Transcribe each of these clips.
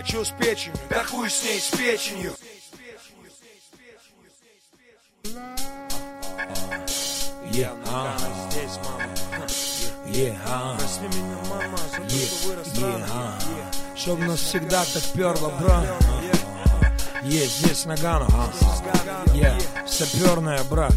чё с печенью? Да хуй с ней, с печенью. Чтоб нас всегда так перло, бро. Здесь Нагано, саперная, брат.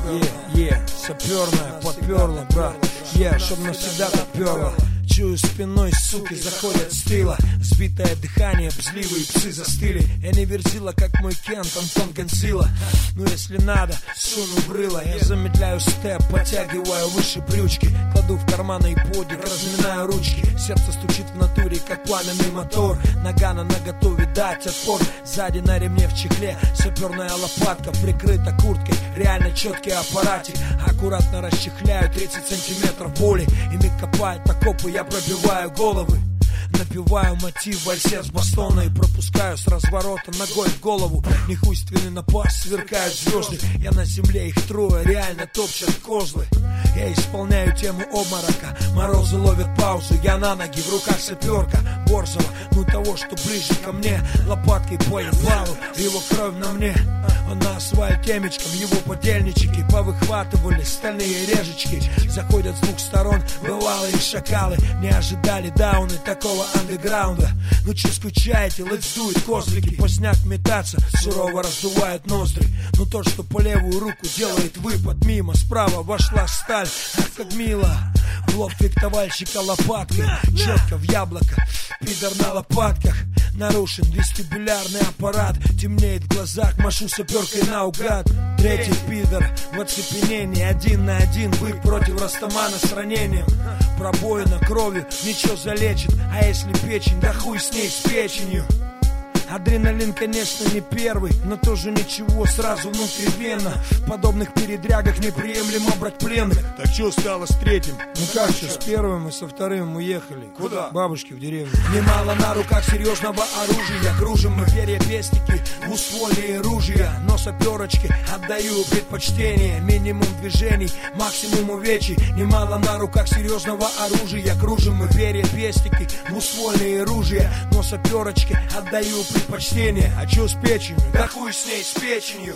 Саперная, подперла, брат. Чтоб нас всегда так перло. Чую спиной, суки заходят с тыла. Сбитое дыхание, бзливые псы застыли. Я не верзила, как мой Кент, Антон Гонсила. Ну если надо, суну в рыло. Я замедляю степ, подтягиваю выше брючки. Кладу в карман айподик, разминаю ручки. Сердце стучит в натуре, как пламенный мотор. Нагано наготове дать отпор. Сзади на ремне в чехле саперная лопатка, прикрыта курткой, реально четкий аппаратик. Аккуратно расчехляю 30 сантиметров боли. И миг копает окопы, я пробиваю головы. Напеваю мотив вальсер с бастона и пропускаю с разворота ногой в голову. Нехуйственный напас, сверкают звезды. Я на земле, их трое, реально топчат козлы. Я исполняю тему обморока. Морозы ловят паузу, я на ноги, в руках саперка Борзова, ну того, что ближе ко мне. Лопаткой по ебалу, его кровь на мне. Он на асфальт темечком, его подельнички повыхватывали стальные режечки. Заходят с двух сторон бывалые шакалы. Не ожидали дауны такого андеграунда. Ну че скучаете, let's do it, козлики. Поздняк метаться, сурово раздувает ноздри. Но тот, что по левую руку делает выпад мимо, справа вошла сталь, ах как мило. В лоб фехтовальщика лопаткой, четко в яблоко, пидор на лопатках. Нарушен вестибулярный аппарат, темнеет в глазах, машу саперкой наугад. Третий пидор в оцепенении, 1 на 1 бык против растамана с ранением. Пробоина кровью ничего залечит, а если печень, да хуй с ней, с печенью. Адреналин, конечно, не первый, но тоже ничего, сразу внутривенно. В подобных передрягах неприемлемо брать пленных. Так что стало с третьим? Ну как что, с первым и со вторым уехали. Куда? Бабушки в деревню. Немало на руках серьезного оружия. Кружим мы перья пестики, двуствольные ружья. Но саперочке отдаю предпочтение. Минимум движений, максимум увечий. Немало на руках серьезного оружия. Кружим мы перья пестики, двуствольные ружья. Но саперочке отдаю предпочтение. А чё с печенью? Да хуй с ней, с печенью.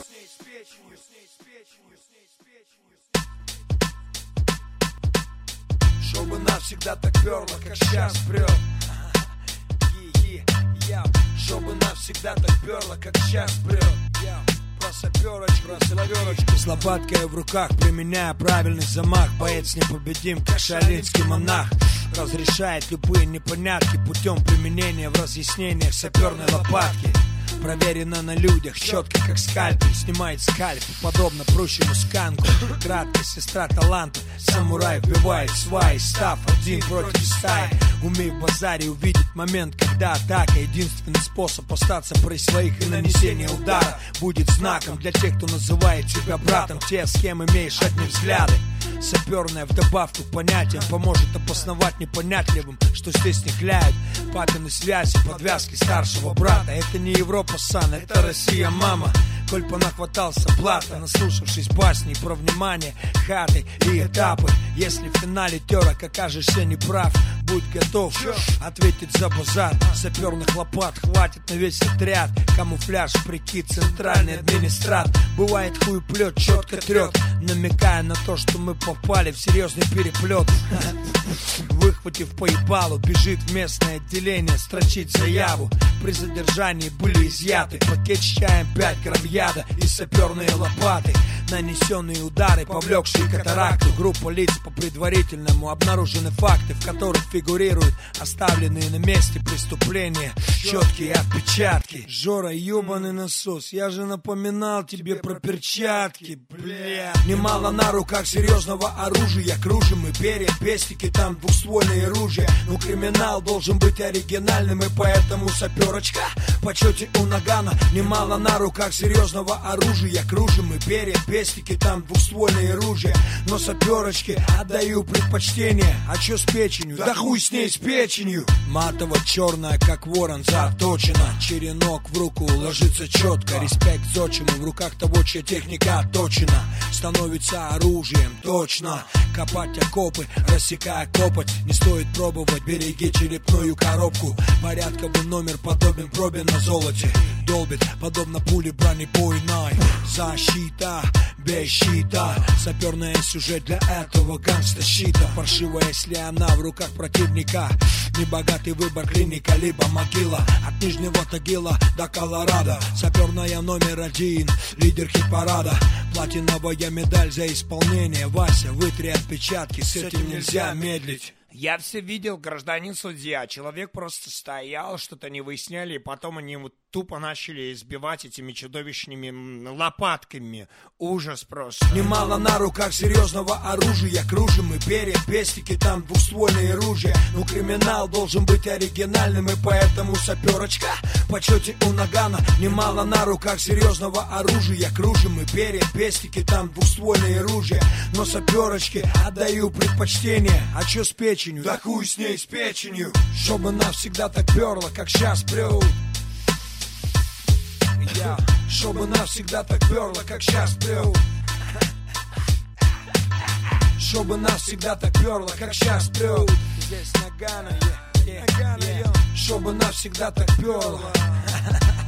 Чтобы нас всегда так перло, как сейчас прет. Чтобы нас всегда так перло, как сейчас прет. Про саперочку, с лопаткой в руках, применяя правильный замах. Боец непобедим, как шаолиньский монах. Разрешает любые непонятки путем применения в разъяснениях саперной лопатки. Проверено на людях, четко как скальпель. Снимает скальп, подобно прущему сканку. Краткая сестра таланта, самурай вбивает сваи. Став один против стаи. Умей в базаре увидеть момент, когда атака. Единственный способ остаться при своих и нанесение удара будет знаком для тех, кто называет себя братом. Те, с кем имеешь одни взгляды. Саперная в добавку к понятиям поможет обосновать непонятливым, что здесь не хляют папины связи, подвязки старшего брата. Это не Европа, сан, это Россия, мама. Коль понахватался блата, наслушавшись басней про внимание, хаты и этапы. Если в финале терок окажешься неправ, будь готов ответить за базар. Саперных лопат хватит на весь отряд. Камуфляж, прикид, центральный администрат. Бывает хуеплет, четко трет, намекая на то, что мы попали в серьезный переплет. Выхватив по ебалу, бежит в местное отделение строчить заяву. При задержании были изъяты пакет с чаем, 5 грамм яда и саперные лопаты. Нанесенные удары, повлекшие катаракту. Группа лиц по предварительному обнаружены факты, в которых фигурируют оставленные на месте преступления четкие отпечатки. Жора, ебаный насос, я же напоминал тебе про перчатки, бля. Немало на руках серьезного оружия. Кружим мы перья, пестики, там двуствольные ружья. Но криминал должен быть оригинальным, и поэтому саперочка в почете у Нагано. Немало на руках серьезного серьезного оружия кружим. И перья, пестики, там двухствольные ружья. Но саперочке отдаю предпочтение. А чё с печенью? Да хуй с ней, с печенью. Матово-черная, как ворон, заточена. Черенок в руку ложится четко. Респект зодчему, в руках того, чья техника отточена. Становится оружием, точно. Копать окопы, рассекая копоть. Не стоит пробовать, береги черепную коробку. Порядковый номер подобен пробе на золоте. Долбит, подобно пуле бронебойной. Защита, без щита. Саперная сюжет для этого гангста-щита. Паршивая, если она в руках противника. Небогатый выбор, клиника, либо могила. От Нижнего Тагила до Колорадо. Саперная номер один, лидер хит-парада. Платиновая медаль за исполнение. Вася, вытри отпечатки, с этим нельзя медлить. Я все видел, гражданин судья. Человек просто стоял, что-то не выясняли, и потом они вот тупо начали избивать этими чудовищными лопатками. Ужас просто. Немало на руках серьезного оружия кружим. И перья, пестики, там двухствольные ружья. Ну криминал должен быть оригинальным, и поэтому саперочка в почете у нагана. Немало на руках серьезного оружия кружим. И перья, пестики, там двухствольные ружья. Но саперочке отдаю предпочтение. А чё с печенью? Да хуй с ней, с печенью. Чтобы навсегда так перло, как сейчас прет. Чтобы навсегда так перло, как сейчас прет. Чтобы навсегда так перло, как сейчас прет. Здесь Нагано, чтобы навсегда так перло.